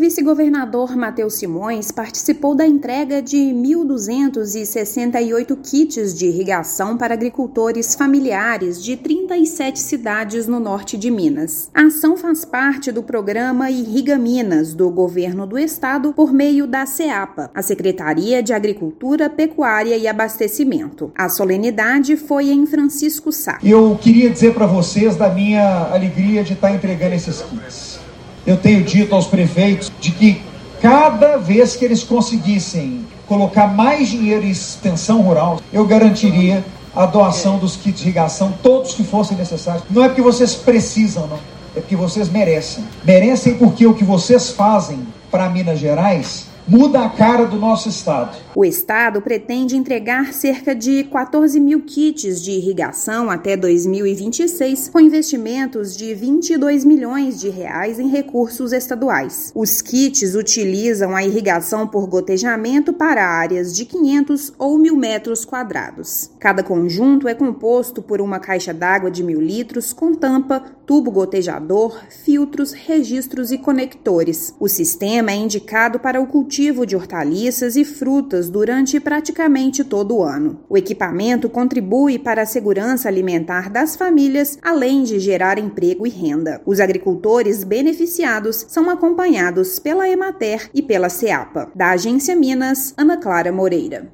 vice-governador Matheus Simões participou da entrega de 1.268 kits de irrigação para agricultores familiares de 37 cidades no norte de Minas. A ação faz parte do programa Irriga Minas, do governo do estado, por meio da SEAPA, a Secretaria de Agricultura, Pecuária e Abastecimento. A solenidade foi em Francisco Sá. Eu queria dizer para vocês da minha alegria de estar entregando esses kits. Eu tenho dito aos prefeitos de que cada vez que eles conseguissem colocar mais dinheiro em extensão rural, eu garantiria a doação dos kits de irrigação, todos que fossem necessários. Não é porque vocês precisam, não. É porque vocês merecem. Merecem porque o que vocês fazem para Minas Gerais muda a cara do nosso estado. O estado pretende entregar cerca de 14 mil kits de irrigação até 2026, com investimentos de 22 milhões de reais em recursos estaduais. Os kits utilizam a irrigação por gotejamento para áreas de 500 ou 1.000 metros quadrados. Cada conjunto é composto por uma caixa d'água de 1.000 litros com tampa, tubo gotejador, filtros, registros e conectores. O sistema é indicado para o cultivo de hortaliças e frutas durante praticamente todo o ano. O equipamento contribui para a segurança alimentar das famílias, além de gerar emprego e renda. Os agricultores beneficiados são acompanhados pela Emater e pela SEAPA. Da Agência Minas, Ana Clara Moreira.